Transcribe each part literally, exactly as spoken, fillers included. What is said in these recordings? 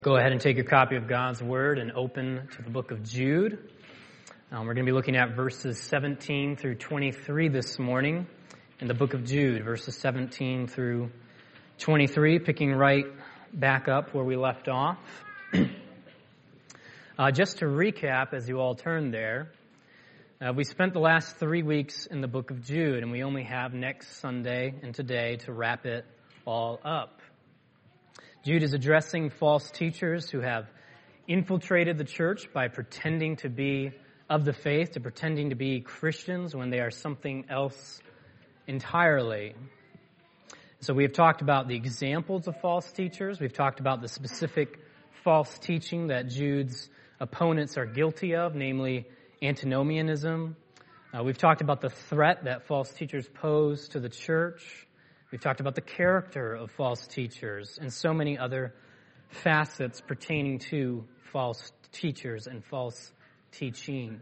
Go ahead and take your copy of God's Word and open to the book of Jude. Um, we're going to be looking at verses seventeen through twenty-three this morning in the book of Jude, verses seventeen through twenty-three, picking right back up where we left off. uh, just to recap, as you all turn there, uh, we spent the last three weeks in the book of Jude, and we only have next Sunday and today to wrap it all up. Jude is addressing false teachers who have infiltrated the church by pretending to be of the faith, to pretending to be Christians when they are something else entirely. So we have talked about the examples of false teachers. We've talked about the specific false teaching that Jude's opponents are guilty of, namely antinomianism. Uh, we've talked about the threat that false teachers pose to the church. We've talked about the character of false teachers and so many other facets pertaining to false teachers and false teaching.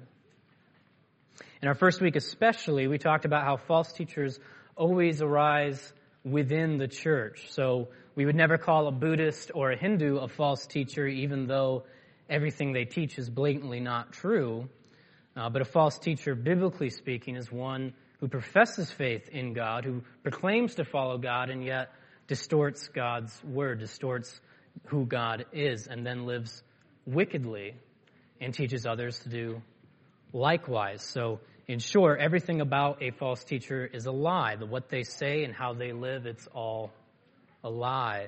In our first week especially, we talked about how false teachers always arise within the church. So we would never call a Buddhist or a Hindu a false teacher, even though everything they teach is blatantly not true. Uh, but a false teacher, biblically speaking, is one who professes faith in God, who proclaims to follow God, and yet distorts God's word, distorts who God is, and then lives wickedly and teaches others to do likewise. So, in short, everything about a false teacher is a lie. The what they say and how they live, it's all a lie.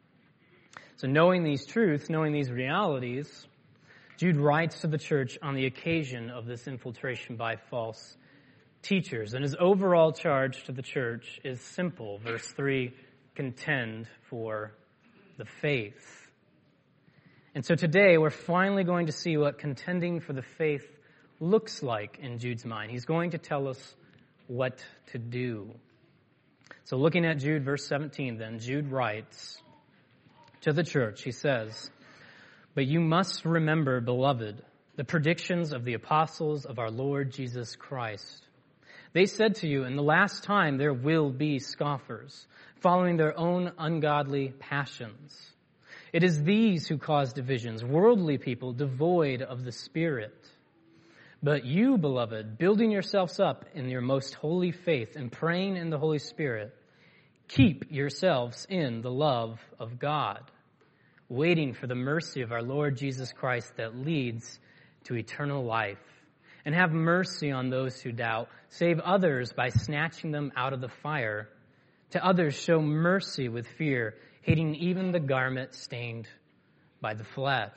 So knowing these truths, knowing these realities, Jude writes to the church on the occasion of this infiltration by false teachers. And his overall charge to the church is simple. Verse three, contend for the faith. And so today we're finally going to see what contending for the faith looks like in Jude's mind. He's going to tell us what to do. So looking at Jude, verse seventeen then, Jude writes to the church, he says, "But you must remember, beloved, the predictions of the apostles of our Lord Jesus Christ. They said to you, in the last time there will be scoffers, following their own ungodly passions. It is these who cause divisions, worldly people devoid of the Spirit. But you, beloved, building yourselves up in your most holy faith and praying in the Holy Spirit, keep yourselves in the love of God, waiting for the mercy of our Lord Jesus Christ that leads to eternal life. And have mercy on those who doubt. Save others by snatching them out of the fire. To others show mercy with fear, hating even the garment stained by the flesh."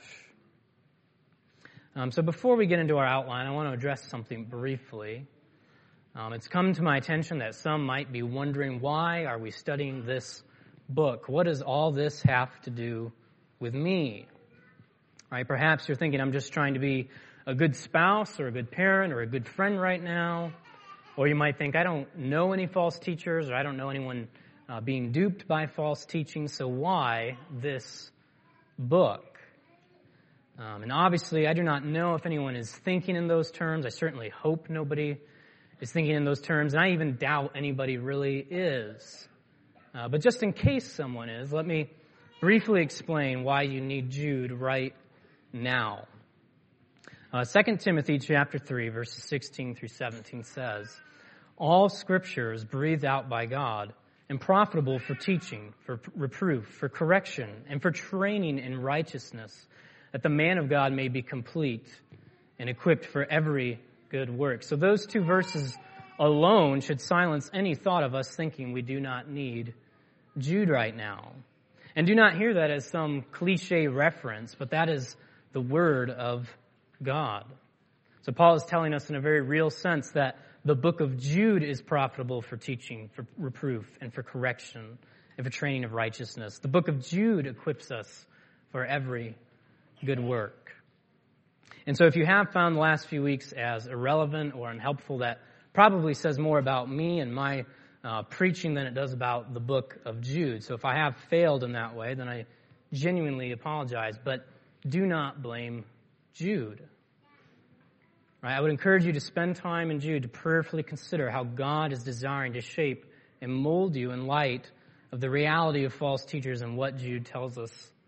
Um, so before we get into our outline, I want to address something briefly. Um, it's come to my attention that some might be wondering, why are we studying this book? What does all this have to do with me? Right? Perhaps you're thinking I'm just trying to be a good spouse or a good parent or a good friend right now. Or you might think, I don't know any false teachers, or I don't know anyone uh, being duped by false teaching, so why this book? Um, and obviously, I do not know if anyone is thinking in those terms. I certainly hope nobody is thinking in those terms, and I even doubt anybody really is. Uh, but just in case someone is, let me briefly explain why you need Jude right now. Uh, Second Timothy chapter three, verses sixteen through seventeen says, "All Scripture is breathed out by God and profitable for teaching, for reproof, for correction, and for training in righteousness, that the man of God may be complete and equipped for every good work." So those two verses alone should silence any thought of us thinking we do not need Jude right now. And do not hear that as some cliche reference, but that is the word of God. So Paul is telling us in a very real sense that the book of Jude is profitable for teaching, for reproof, and for correction, and for training of righteousness. The book of Jude equips us for every good work. And so if you have found the last few weeks as irrelevant or unhelpful, that probably says more about me and my uh, preaching than it does about the book of Jude. So if I have failed in that way, then I genuinely apologize. But do not blame Jude. Right? I would encourage you to spend time in Jude to prayerfully consider how God is desiring to shape and mold you in light of the reality of false teachers and what Jude tells us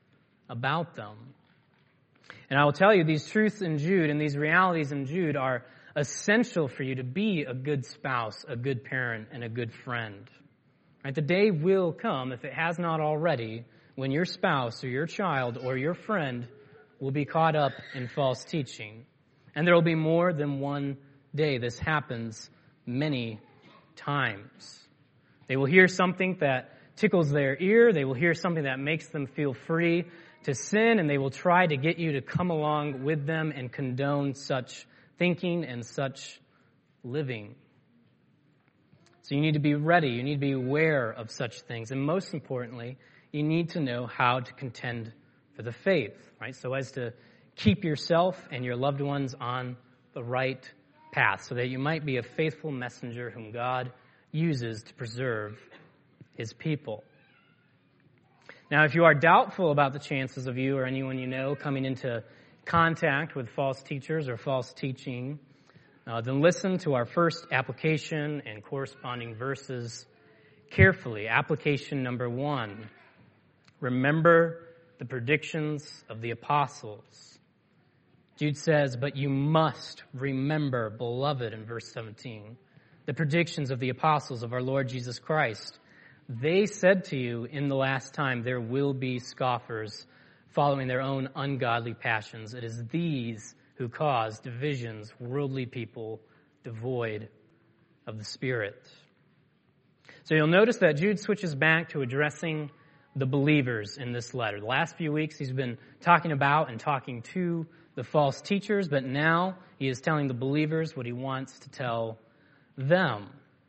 about them. And I will tell you, these truths in Jude and these realities in Jude are essential for you to be a good spouse, a good parent, and a good friend. Right? The day will come, if it has not already, when your spouse or your child or your friend will be caught up in false teaching. And there will be more than one day. This happens many times. They will hear something that tickles their ear. They will hear something that makes them feel free to sin, and they will try to get you to come along with them and condone such thinking and such living. So you need to be ready. You need to be aware of such things. And most importantly, you need to know how to contend for the faith, right? So as to keep yourself and your loved ones on the right path so that you might be a faithful messenger whom God uses to preserve his people. Now, if you are doubtful about the chances of you or anyone you know coming into contact with false teachers or false teaching, uh, then listen to our first application and corresponding verses carefully. Application number one, remember the predictions of the apostles. Jude says, but you must remember, beloved, in verse seventeen, the predictions of the apostles of our Lord Jesus Christ. They said to you in the last time there will be scoffers following their own ungodly passions. It is these who cause divisions, worldly people devoid of the Spirit. So you'll notice that Jude switches back to addressing the believers in this letter. The last few weeks he's been talking about and talking to the false teachers, but now he is telling the believers what he wants to tell them.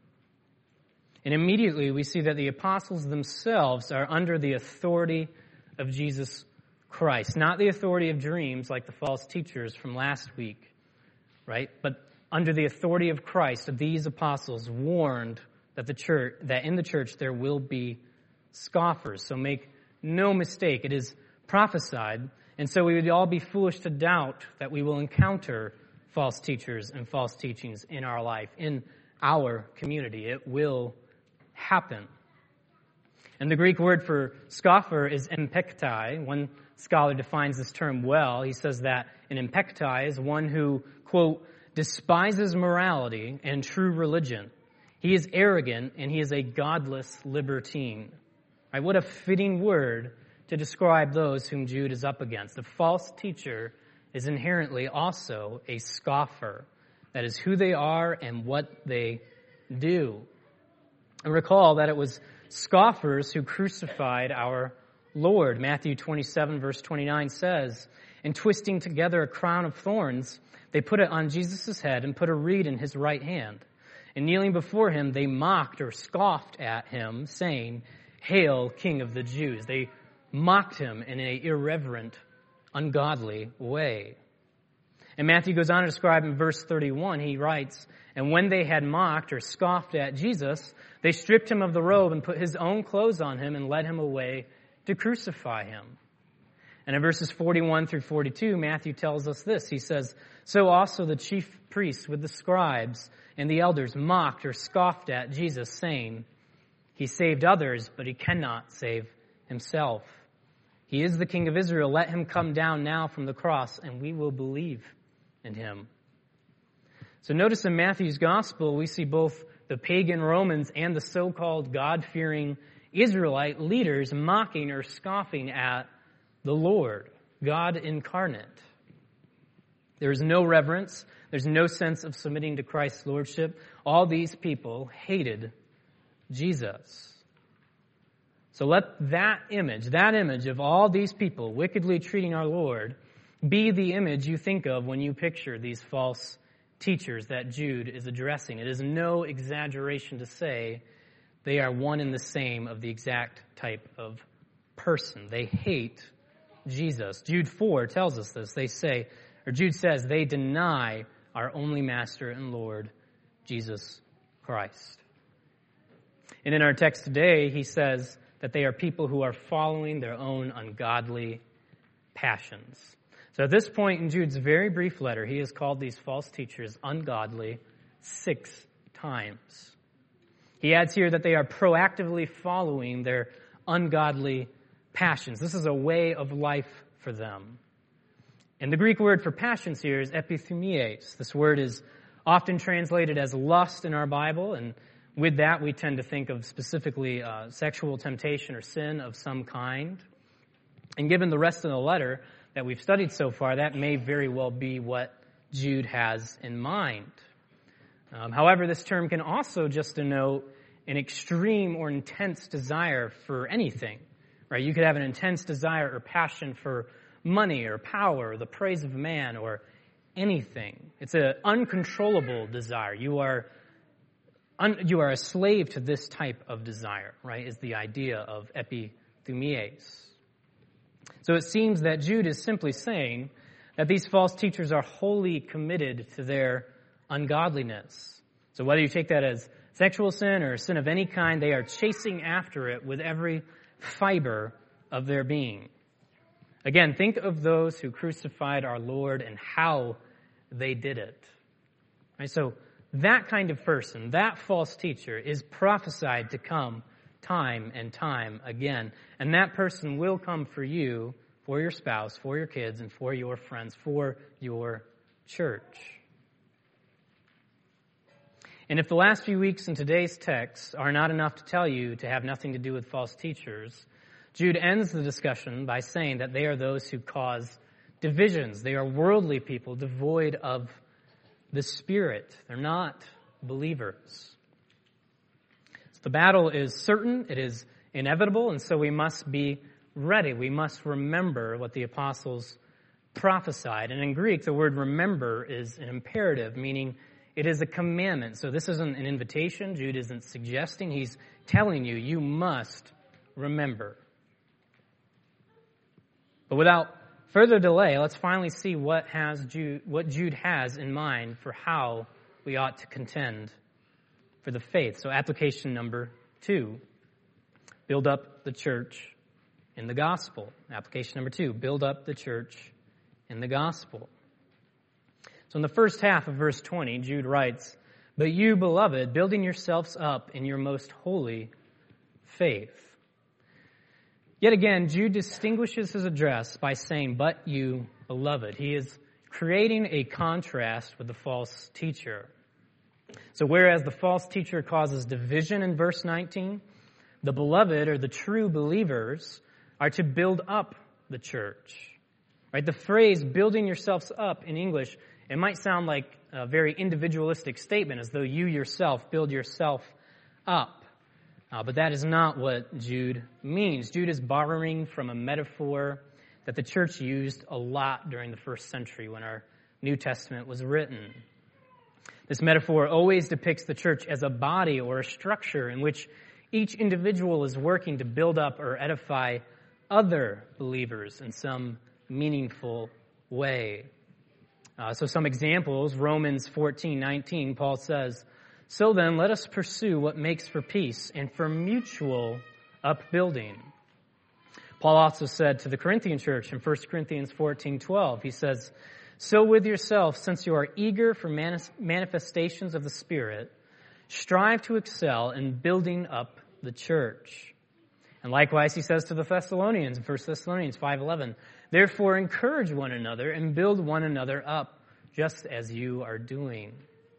And immediately we see that the apostles themselves are under the authority of Jesus Christ, not the authority of dreams like the false teachers from last week, right? But under the authority of Christ, these apostles warned that the church, that in the church there will be scoffers. So make no mistake, it is prophesied, and so we would all be foolish to doubt that we will encounter false teachers and false teachings in our life, in our community. It will happen. And the Greek word for scoffer is empektai. One scholar defines this term well. He says that an empektai is one who, quote, despises morality and true religion. He is arrogant and he is a godless libertine. Right? What a fitting word to describe those whom Jude is up against. A false teacher is inherently also a scoffer. That is who they are and what they do. And recall that it was scoffers who crucified our Lord. Matthew twenty-seven verse twenty-nine says, and twisting together a crown of thorns, they put it on Jesus' head and put a reed in his right hand. And kneeling before him, they mocked or scoffed at him, saying, Hail, King of the Jews. They mocked him in an irreverent, ungodly way. And Matthew goes on to describe in verse thirty-one, he writes, and when they had mocked or scoffed at Jesus, they stripped him of the robe and put his own clothes on him and led him away to crucify him. And in verses forty-one through forty-two, Matthew tells us this. He says, so also the chief priests with the scribes and the elders mocked or scoffed at Jesus, saying, he saved others, but he cannot save himself. He is the King of Israel. Let him come down now from the cross, and we will believe in him. So notice in Matthew's gospel, we see both the pagan Romans and the so-called God-fearing Israelite leaders mocking or scoffing at the Lord, God incarnate. There is no reverence. There's no sense of submitting to Christ's lordship. All these people hated Jesus. So let that image, that image of all these people wickedly treating our Lord, be the image you think of when you picture these false teachers that Jude is addressing. It is no exaggeration to say they are one and the same of the exact type of person. They hate Jesus. Jude four tells us this. They say, or Jude says, they deny our only Master and Lord, Jesus Christ. And in our text today, he says that they are people who are following their own ungodly passions. So at this point in Jude's very brief letter, he has called these false teachers ungodly six times. He adds here that they are proactively following their ungodly passions. This is a way of life for them. And the Greek word for passions here is epithumias. This word is often translated as lust in our Bible, and with that we tend to think of specifically uh, sexual temptation or sin of some kind. And given the rest of the letter that we've studied so far, that may very well be what Jude has in mind. Um, however, this term can also just denote an extreme or intense desire for anything, right? You could have an intense desire or passion for money or power or the praise of man or anything. It's an uncontrollable desire. You are un, you are a slave to this type of desire, right, is the idea of epithumias. So it seems that Jude is simply saying that these false teachers are wholly committed to their ungodliness. So whether you take that as sexual sin or sin of any kind, they are chasing after it with every fiber of their being. Again, think of those who crucified our Lord and how they did it. Right? So that kind of person, that false teacher, is prophesied to come time and time again. And that person will come for you, for your spouse, for your kids, and for your friends, for your church. And if the last few weeks in today's text are not enough to tell you to have nothing to do with false teachers, Jude ends the discussion by saying that they are those who cause divisions. They are worldly people devoid of the Spirit. They're not believers. So the battle is certain, it is inevitable, and so we must be ready. We must remember what the apostles prophesied. And in Greek, the word remember is an imperative, meaning it is a commandment. So this isn't an invitation. Jude isn't suggesting. He's telling you, you must remember. But without further delay, let's finally see what has Jude, what Jude has in mind for how we ought to contend for the faith. So application number two, build up the church in the gospel. Application number two, build up the church in the gospel. So in the first half of verse twenty, Jude writes, "But you, beloved, building yourselves up in your most holy faith." Yet again, Jude distinguishes his address by saying, "But you, beloved." He is creating a contrast with the false teacher. So whereas the false teacher causes division in verse nineteen, the beloved, or the true believers, are to build up the church. Right? The phrase building yourselves up in English, it might sound like a very individualistic statement, as though you yourself build yourself up. Uh, but that is not what Jude means. Jude is borrowing from a metaphor that the church used a lot during the first century when our New Testament was written. This metaphor always depicts the church as a body or a structure in which each individual is working to build up or edify other believers in some meaningful way. Uh, so some examples, Romans fourteen nineteen, Paul says, "So then, let us pursue what makes for peace and for mutual upbuilding." Paul also said to the Corinthian church in First Corinthians fourteen twelve, he says, "So with yourself, since you are eager for manis- manifestations of the Spirit, strive to excel in building up the church." And likewise, he says to the Thessalonians in First Thessalonians five eleven, "Therefore encourage one another and build one another up, just as you are doing."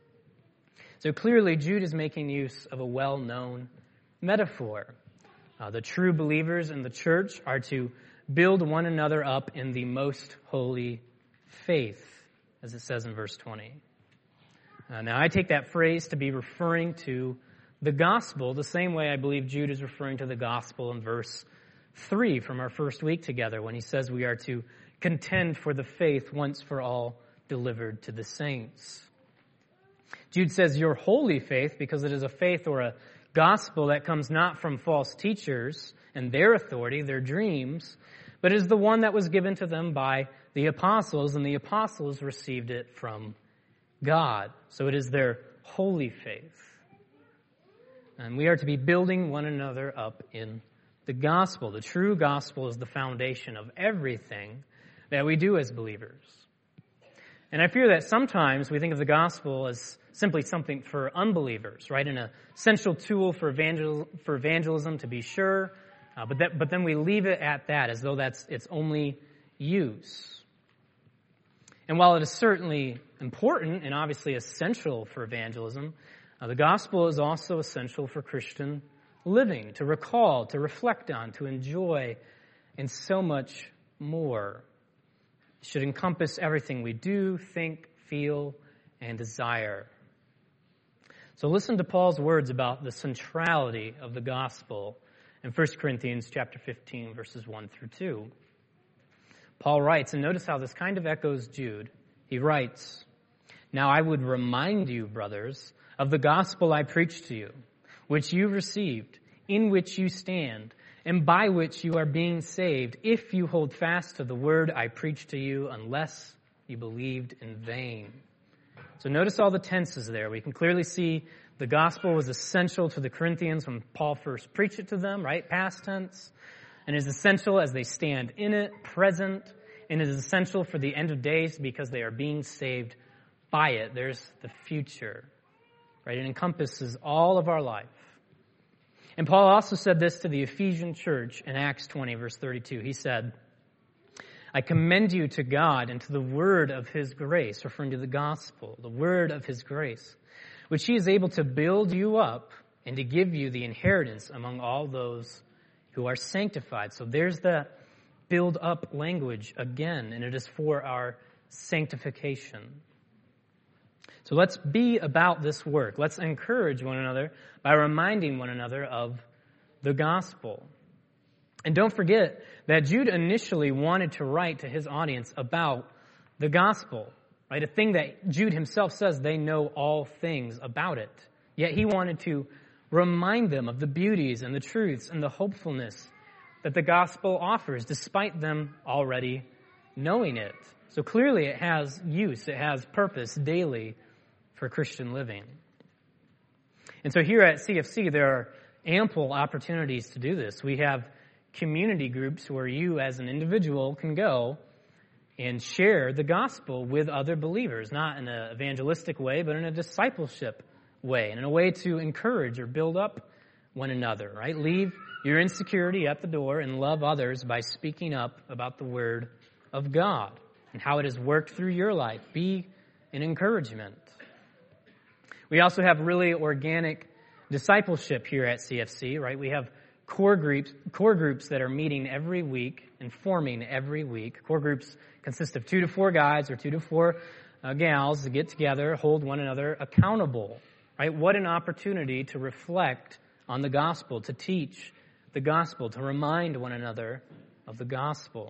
So clearly, Jude is making use of a well-known metaphor. Uh, the true believers in the church are to build one another up in the most holy faith, as it says in verse twenty. Uh, now, I take that phrase to be referring to the gospel, the same way I believe Jude is referring to the gospel in verse three from our first week together, when he says we are to contend for the faith once for all delivered to the saints. Jude says your holy faith, because it is a faith or a gospel that comes not from false teachers and their authority, their dreams, but is the one that was given to them by the apostles, and the apostles received it from God. So it is their holy faith. And we are to be building one another up in the gospel. The true gospel is the foundation of everything that we do as believers. And I fear that sometimes we think of the gospel as simply something for unbelievers, right? An essential tool for evangel- for evangelism, to be sure, Uh, but that, but then we leave it at that as though that's its only use. And while it is certainly important and obviously essential for evangelism, uh, the gospel is also essential for Christian living, to recall, to reflect on, to enjoy, and so much more. It should encompass everything we do, think, feel, and desire. So listen to Paul's words about the centrality of the gospel in First Corinthians chapter fifteen, verses one through two. Paul writes, and notice how this kind of echoes Jude. He writes, "Now I would remind you, brothers, of the gospel I preached to you, which you received, in which you stand, and by which you are being saved, if you hold fast to the word I preached to you, unless you believed in vain." So notice all the tenses there. We can clearly see the gospel was essential to the Corinthians when Paul first preached it to them, right? Past tense. And is essential as they stand in it, present. And it is essential for the end of days because they are being saved by it. There's the future, right? It encompasses all of our life. And Paul also said this to the Ephesian church in Acts twenty, verse thirty-two. He said, "I commend you to God and to the word of his grace," referring to the gospel, the word of his grace, "which he is able to build you up and to give you the inheritance among all those who are sanctified." So there's the build up language again, and it is for our sanctification. So let's be about this work. Let's encourage one another by reminding one another of the gospel. And don't forget that Jude initially wanted to write to his audience about the gospel, right? A thing that Jude himself says they know all things about it. Yet he wanted to remind them of the beauties and the truths and the hopefulness that the gospel offers, despite them already knowing it. So clearly it has use, it has purpose daily for Christian living. And so here at C F C, there are ample opportunities to do this. We have community groups where you as an individual can go and share the gospel with other believers, not in an evangelistic way, but in a discipleship way, and in a way to encourage or build up one another, right? Leave your insecurity at the door and love others by speaking up about the word of God and how it has worked through your life. Be an encouragement. We also have really organic discipleship here at C F C, right? We have core groups, core groups that are meeting every week and forming every week. Core groups consist of two to four guys or two to four uh, gals to get together, hold one another accountable, right? What an opportunity to reflect on the gospel, to teach the gospel, to remind one another of the gospel.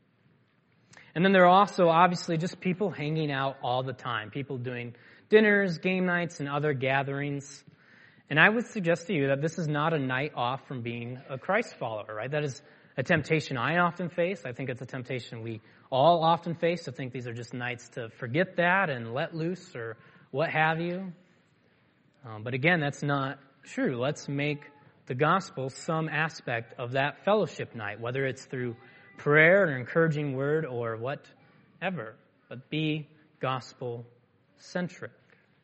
And then there are also obviously just people hanging out all the time, people doing dinners, game nights, and other gatherings. And I would suggest to you that this is not a night off from being a Christ follower, right? That is a temptation I often face. I think it's a temptation we all often face, to think these are just nights to forget that and let loose or what have you. Um, but again, that's not true. Let's make the gospel some aspect of that fellowship night, whether it's through prayer or encouraging word or whatever. But be gospel-centric.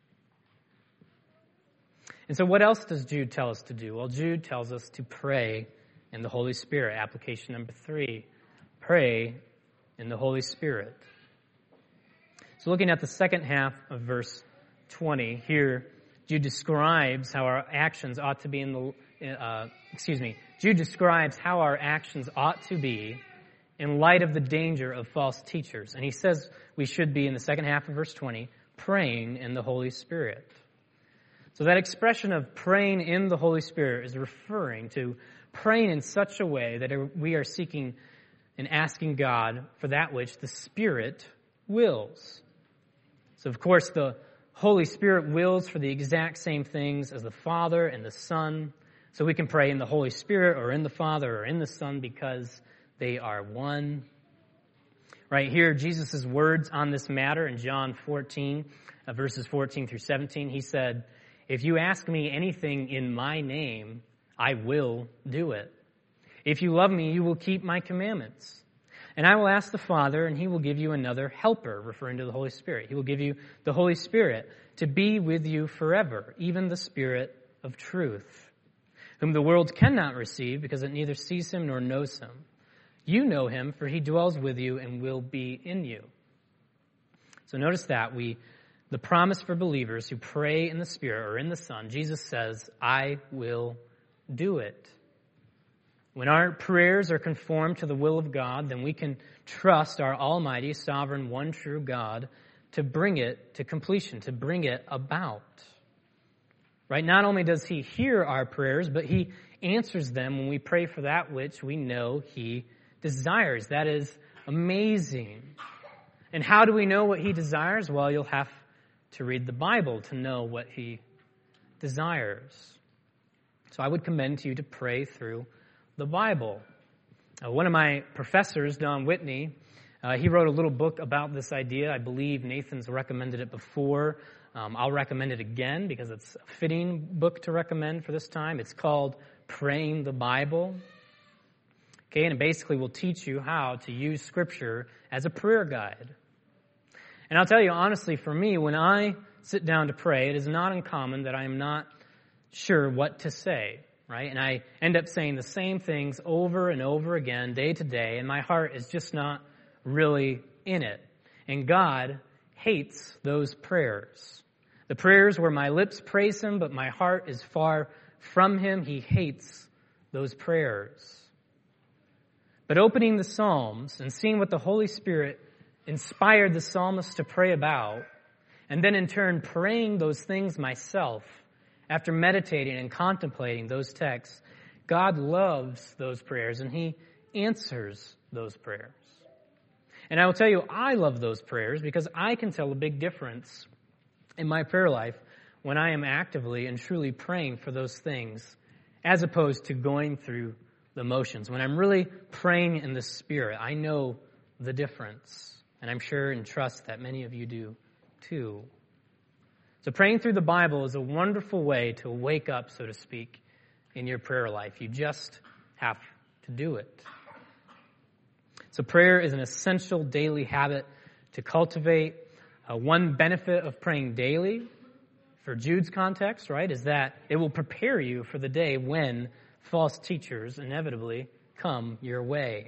And so what else does Jude tell us to do? Well, Jude tells us to pray in the Holy Spirit. Application number three, pray in the Holy Spirit. So looking at the second half of verse twenty, here Jude describes how our actions ought to be in the, uh, excuse me, Jude describes how our actions ought to be in light of the danger of false teachers. And he says we should be, in the second half of verse twenty, praying in the Holy Spirit. So that expression of praying in the Holy Spirit is referring to praying in such a way that we are seeking and asking God for that which the Spirit wills. So, of course, the Holy Spirit wills for the exact same things as the Father and the Son. So we can pray in the Holy Spirit or in the Father or in the Son because they are one. Right here, Jesus' words on this matter in John fourteen, uh, verses fourteen through seventeen, he said, "If you ask me anything in my name, I will do it. If you love me, you will keep my commandments. And I will ask the Father, and he will give you another helper," referring to the Holy Spirit. He will give you the Holy Spirit to be with you forever, even the Spirit of truth. whom the world cannot receive because it neither sees him nor knows him. You know him, for he dwells with you and will be in you. So notice that we, the promise for believers who pray in the Spirit or in the Son, Jesus says, I will do it. When our prayers are conformed to the will of God, then we can trust our almighty, sovereign, one true God to bring it to completion, to bring it about. Right? Not only does he hear our prayers, but he answers them when we pray for that which we know he desires. That is amazing. And how do we know what he desires? Well, you'll have to read the Bible to know what he desires. So I would commend to you to pray through the Bible. Uh, one of my professors, Don Whitney, uh, he wrote a little book about this idea. I believe Nathan's recommended it before. Um, I'll recommend it again because it's a fitting book to recommend for this time. It's called Praying the Bible. Okay, and it basically will teach you how to use Scripture as a prayer guide. And I'll tell you honestly, for me, when I sit down to pray, it is not uncommon that I am not sure what to say. Right? And I end up saying the same things over and over again, day to day, and my heart is just not really in it. And God hates those prayers. The prayers where my lips praise him, but my heart is far from him. He hates those prayers. But opening the Psalms and seeing what the Holy Spirit inspired the psalmist to pray about, and then in turn praying those things myself, after meditating and contemplating those texts, God loves those prayers and he answers those prayers. And I will tell you, I love those prayers because I can tell a big difference in my prayer life when I am actively and truly praying for those things as opposed to going through the motions. When I'm really praying in the Spirit, I know the difference. And I'm sure and trust that many of you do too. So praying through the Bible is a wonderful way to wake up, so to speak, in your prayer life. You just have to do it. So prayer is an essential daily habit to cultivate. Uh, one benefit of praying daily, for Jude's context, right, is that it will prepare you for the day when false teachers inevitably come your way.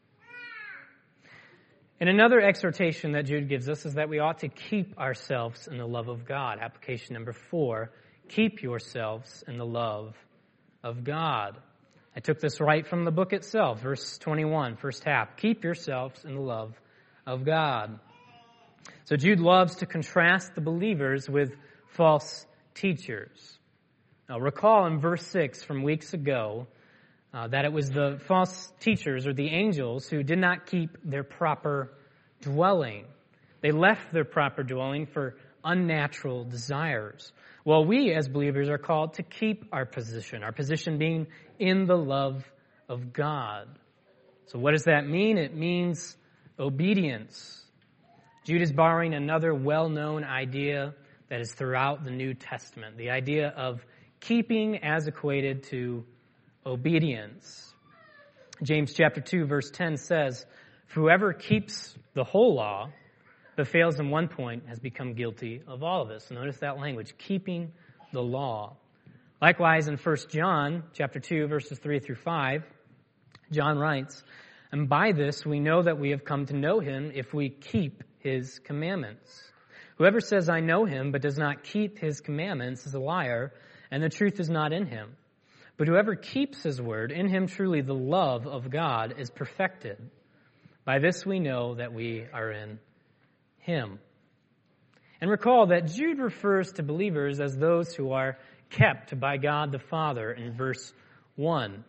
And another exhortation that Jude gives us is that we ought to keep ourselves in the love of God. Application number four, keep yourselves in the love of God. I took this right from the book itself, verse twenty-one, first half. Keep yourselves in the love of God. So Jude loves to contrast the believers with false teachers. Now recall in verse six from weeks ago, Uh, that it was the false teachers or the angels who did not keep their proper dwelling. They left their proper dwelling for unnatural desires. Well, we as believers are called to keep our position, our position being in the love of God. So what does that mean? It means obedience. Jude is borrowing another well-known idea that is throughout the New Testament, the idea of keeping as equated to obedience. James chapter two verse ten says, whoever keeps the whole law but fails in one point has become guilty of all of it. So notice that language, keeping the law. Likewise in First John chapter two verses three through five, John writes, and by this we know that we have come to know him if we keep his commandments. Whoever says I know him but does not keep his commandments is a liar, and the truth is not in him. But whoever keeps his word, in him truly the love of God is perfected. By this we know that we are in him. And recall that Jude refers to believers as those who are kept by God the Father in verse one.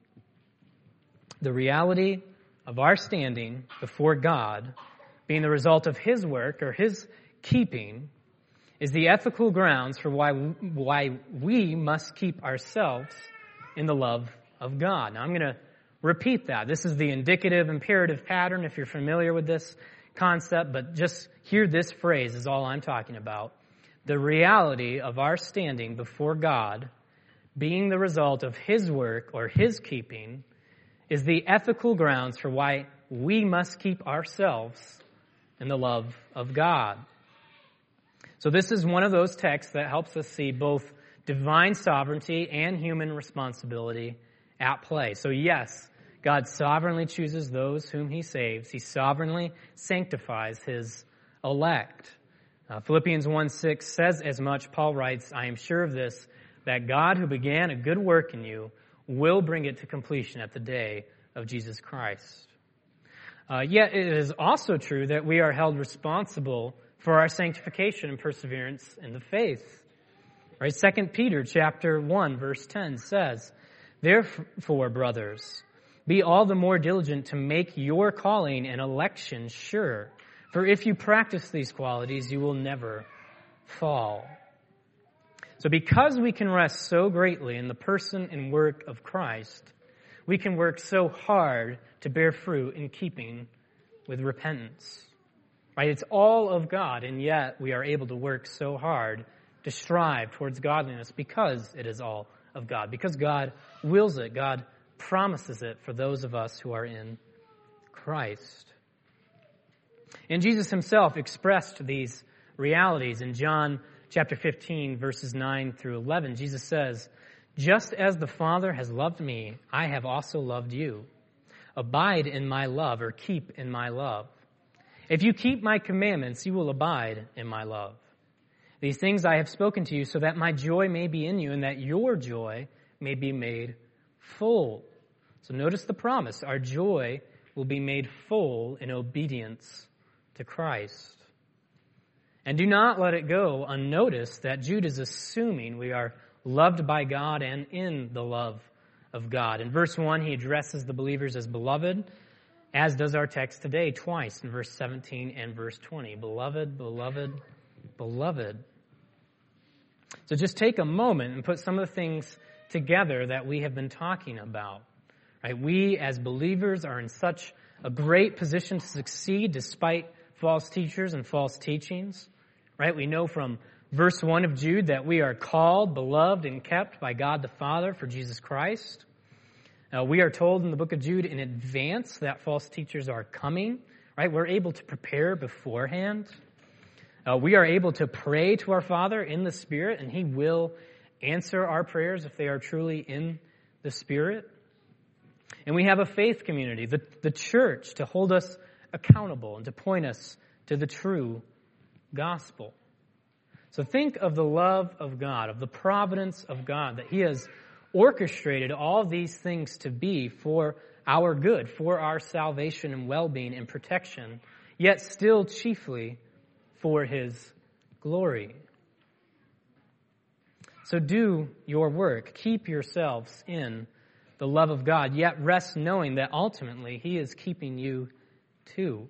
The reality of our standing before God, being the result of his work or his keeping, is the ethical grounds for why, why we must keep ourselves in the love of God. Now I'm going to repeat that. This is the indicative imperative pattern if you're familiar with this concept, but just hear this phrase is all I'm talking about. The reality of our standing before God being the result of his work or his keeping is the ethical grounds for why we must keep ourselves in the love of God. So this is one of those texts that helps us see both divine sovereignty and human responsibility at play. So yes, God sovereignly chooses those whom he saves. He sovereignly sanctifies his elect. Uh, Philippians one six says as much. Paul writes, I am sure of this, that God who began a good work in you will bring it to completion at the day of Jesus Christ. Uh, yet it is also true that we are held responsible for our sanctification and perseverance in the faith. Right? Second Peter chapter one verse ten says, therefore, brothers, be all the more diligent to make your calling and election sure. For if you practice these qualities, you will never fall. So because we can rest so greatly in the person and work of Christ, we can work so hard to bear fruit in keeping with repentance. Right? It's all of God, and yet we are able to work so hard to strive towards godliness because it is all of God, because God wills it, God promises it for those of us who are in Christ. And Jesus himself expressed these realities in John chapter fifteen, verses nine through eleven. Jesus says, just as the Father has loved me, I have also loved you. Abide in my love, or keep in my love. If you keep my commandments, you will abide in my love. These things I have spoken to you so that my joy may be in you and that your joy may be made full. So notice the promise. Our joy will be made full in obedience to Christ. And do not let it go unnoticed that Jude is assuming we are loved by God and in the love of God. In verse one, he addresses the believers as beloved, as does our text today twice in verse seventeen and verse twenty. Beloved, beloved, beloved. So just take a moment and put some of the things together that we have been talking about. Right? We as believers are in such a great position to succeed despite false teachers and false teachings. Right? We know from verse one of Jude that we are called, beloved, and kept by God the Father for Jesus Christ. Uh, we are told in the book of Jude in advance that false teachers are coming. Right? We're able to prepare beforehand. Uh, we are able to pray to our Father in the Spirit, and he will answer our prayers if they are truly in the Spirit. And we have a faith community, the, the church, to hold us accountable and to point us to the true gospel. So think of the love of God, of the providence of God, that he has orchestrated all these things to be for our good, for our salvation and well-being and protection, yet still chiefly for his glory. So do your work. Keep yourselves in the love of God, yet rest knowing that ultimately he is keeping you too.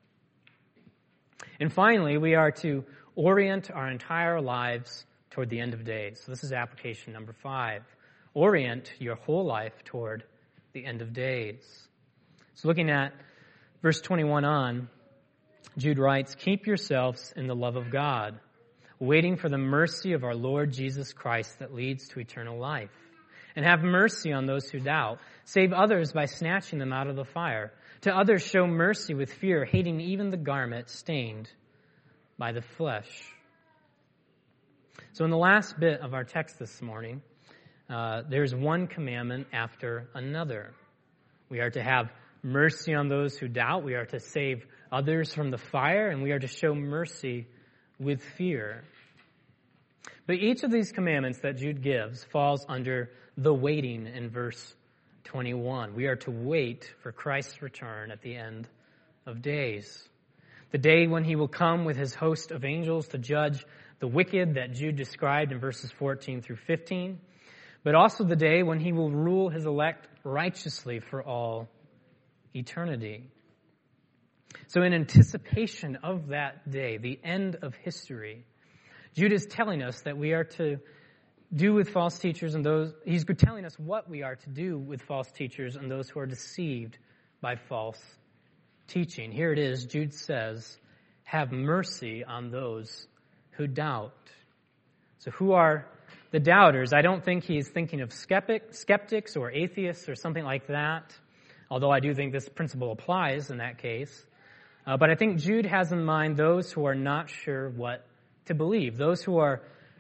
And finally, we are to orient our entire lives toward the end of days. So this is application number five. Orient your whole life toward the end of days. So looking at verse twenty-one on, Jude writes, keep yourselves in the love of God, waiting for the mercy of our Lord Jesus Christ that leads to eternal life. And have mercy on those who doubt. Save others by snatching them out of the fire. To others show mercy with fear, hating even the garment stained by the flesh. So in the last bit of our text this morning, uh, there's one commandment after another. We are to have mercy on those who doubt. We are to save others from the fire, and we are to show mercy with fear. But each of these commandments that Jude gives falls under the waiting in verse twenty-one. We are to wait for Christ's return at the end of days. The day when he will come with his host of angels to judge the wicked that Jude described in verses fourteen through fifteen, but also the day when he will rule his elect righteously for all eternity. So in anticipation of that day, the end of history, Jude is telling us that we are to do with false teachers and those, he's telling us what we are to do with false teachers and those who are deceived by false teaching. Here it is, Jude says, have mercy on those who doubt. So who are the doubters? I don't think he's thinking of skeptic, skeptics or atheists or something like that, although I do think this principle applies in that case. Uh, but I think Jude has in mind those who are not sure what to believe, those who are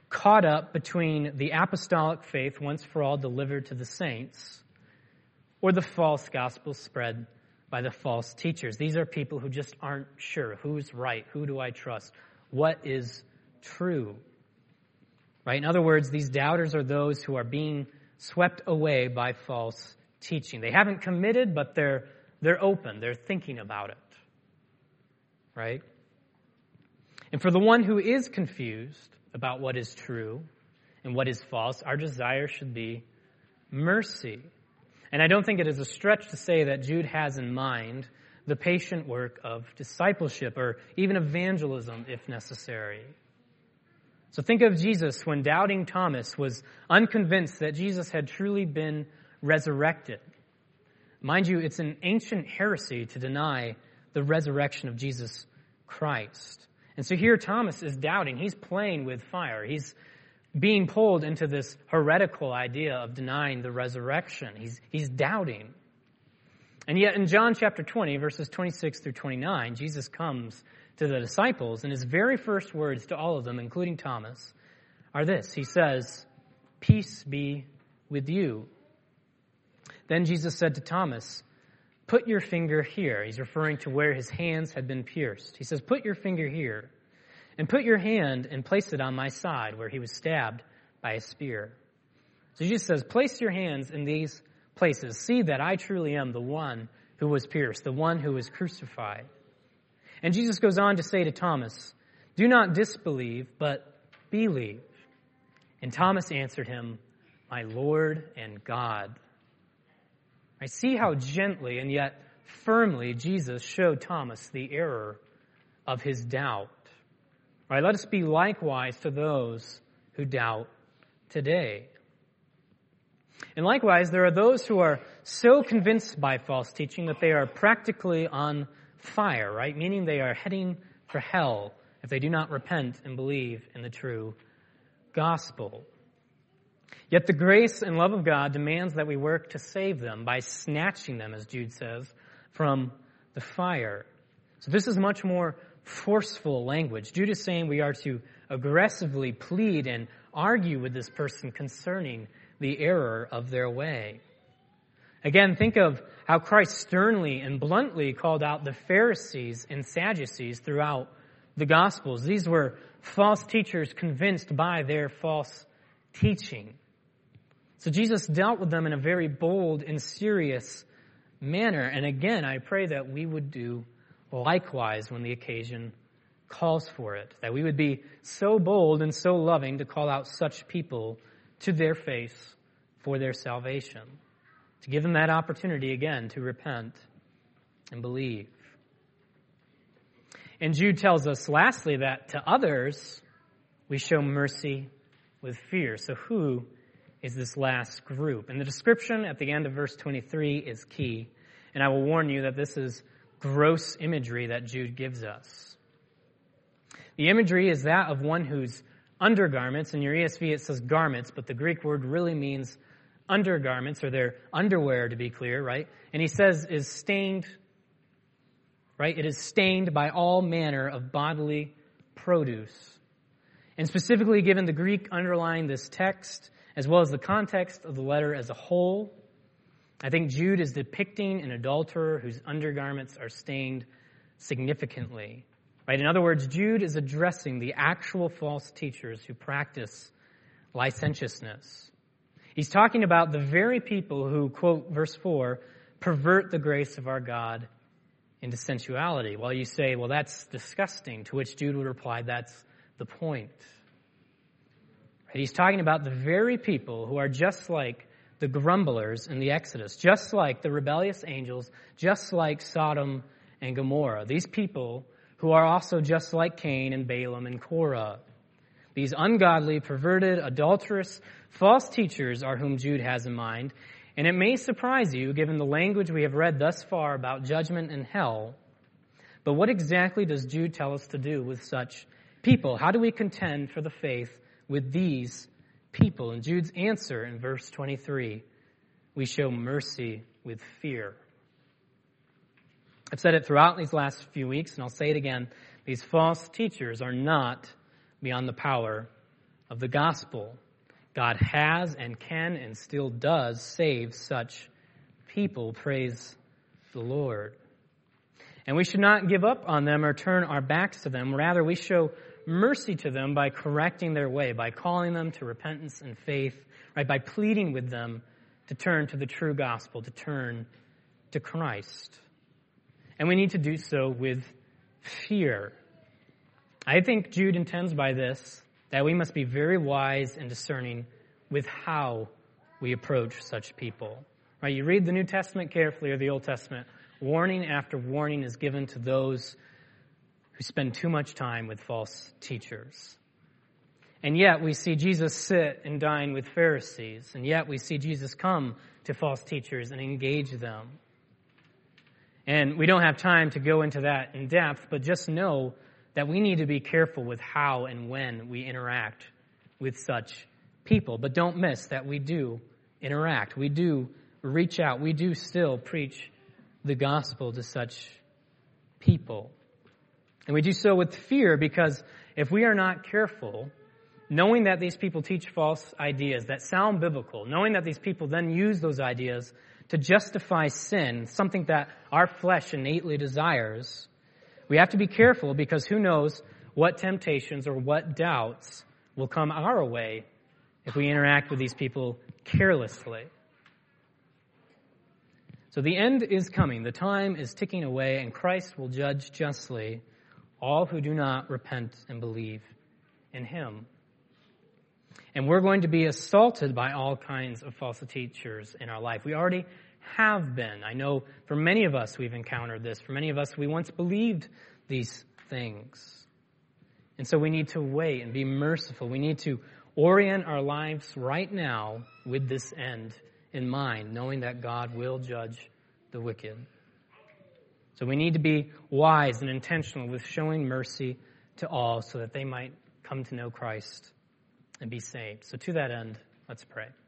caught up between the apostolic faith once for all delivered to the saints or the false gospel spread by the false teachers. These are people who just aren't sure. Who's right? Who do I trust? What is true? Right? In other words, these doubters are those who are being swept away by false teaching. They haven't committed, but they're they're open. They're thinking about it. Right? And for the one who is confused about what is true and what is false, our desire should be mercy. And I don't think it is a stretch to say that Jude has in mind the patient work of discipleship or even evangelism if necessary. So think of Jesus when doubting Thomas was unconvinced that Jesus had truly been resurrected. Mind you, it's an ancient heresy to deny the resurrection of Jesus Christ. And so here Thomas is doubting. He's playing with fire. He's being pulled into this heretical idea of denying the resurrection. He's, he's doubting. And yet in John chapter twenty, verses twenty-six through twenty-nine, Jesus comes to the disciples, and his very first words to all of them, including Thomas, are this. He says, "Peace be with you." Then Jesus said to Thomas, "Put your finger here." He's referring to where his hands had been pierced. He says, "Put your finger here, and put your hand and place it on my side where he was stabbed by a spear." So Jesus says, place your hands in these places. See that I truly am the one who was pierced, the one who was crucified. And Jesus goes on to say to Thomas, "Do not disbelieve, but believe." And Thomas answered him, "My Lord and God." I see how gently and yet firmly Jesus showed Thomas the error of his doubt. All right, let us be likewise to those who doubt today. And likewise, there are those who are so convinced by false teaching that they are practically on fire, right? Meaning they are heading for hell if they do not repent and believe in the true gospel. Yet the grace and love of God demands that we work to save them by snatching them, as Jude says, from the fire. So this is much more forceful language. Jude is saying we are to aggressively plead and argue with this person concerning the error of their way. Again, think of how Christ sternly and bluntly called out the Pharisees and Sadducees throughout the Gospels. These were false teachers convinced by their false teaching. So Jesus dealt with them in a very bold and serious manner. And again, I pray that we would do likewise when the occasion calls for it. That we would be so bold and so loving to call out such people to their face for their salvation. To give them that opportunity again to repent and believe. And Jude tells us lastly that to others we show mercy with fear. So who is this last group? And the description at the end of verse twenty-three is key. And I will warn you that this is gross imagery that Jude gives us. The imagery is that of one whose undergarments, in your E S V it says garments, but the Greek word really means undergarments, or their underwear to be clear, right? And he says is stained, right? It is stained by all manner of bodily produce. And specifically given the Greek underlying this text, as well as the context of the letter as a whole, I think Jude is depicting an adulterer whose undergarments are stained significantly. Right? In other words, Jude is addressing the actual false teachers who practice licentiousness. He's talking about the very people who, quote verse four, pervert the grace of our God into sensuality. Well, you say, well, that's disgusting, to which Jude would reply, that's the point. Right? He's talking about the very people who are just like the grumblers in the Exodus, just like the rebellious angels, just like Sodom and Gomorrah. These people who are also just like Cain and Balaam and Korah. These ungodly, perverted, adulterous, false teachers are whom Jude has in mind. And it may surprise you, given the language we have read thus far about judgment and hell. But what exactly does Jude tell us to do with such people? How do we contend for the faith with these people? And Jude's answer in verse twenty-three, we show mercy with fear. I've said it throughout these last few weeks, and I'll say it again. These false teachers are not beyond the power of the gospel. God has and can and still does save such people. Praise the Lord. And we should not give up on them or turn our backs to them. Rather, we show mercy to them by correcting their way, by calling them to repentance and faith, right? By pleading with them to turn to the true gospel, to turn to Christ. And we need to do so with fear. I think Jude intends by this that we must be very wise and discerning with how we approach such people. Right? You read the New Testament carefully or the Old Testament, warning after warning is given to those who spend too much time with false teachers. And yet we see Jesus sit and dine with Pharisees. And yet we see Jesus come to false teachers and engage them. And we don't have time to go into that in depth, but just know that we need to be careful with how and when we interact with such people. But don't miss that we do interact. We do reach out. We do still preach the gospel to such people. And we do so with fear, because if we are not careful, knowing that these people teach false ideas that sound biblical, knowing that these people then use those ideas to justify sin, something that our flesh innately desires, we have to be careful, because who knows what temptations or what doubts will come our way if we interact with these people carelessly. So the end is coming. The time is ticking away, and Christ will judge justly all who do not repent and believe in him. And we're going to be assaulted by all kinds of false teachers in our life. We already have been. I know for many of us we've encountered this. For many of us, we once believed these things. And so we need to wait and be merciful. We need to orient our lives right now with this end in mind, knowing that God will judge the wicked. So we need to be wise and intentional with showing mercy to all so that they might come to know Christ and be saved. So to that end, let's pray.